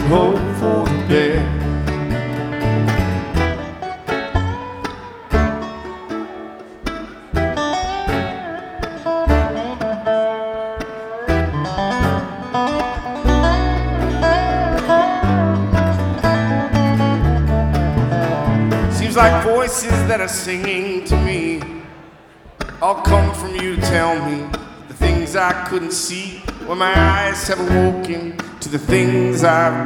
hope for the best. Like voices that are singing to me all come from you to tell me the things I couldn't see when my eyes have awoken to the things I've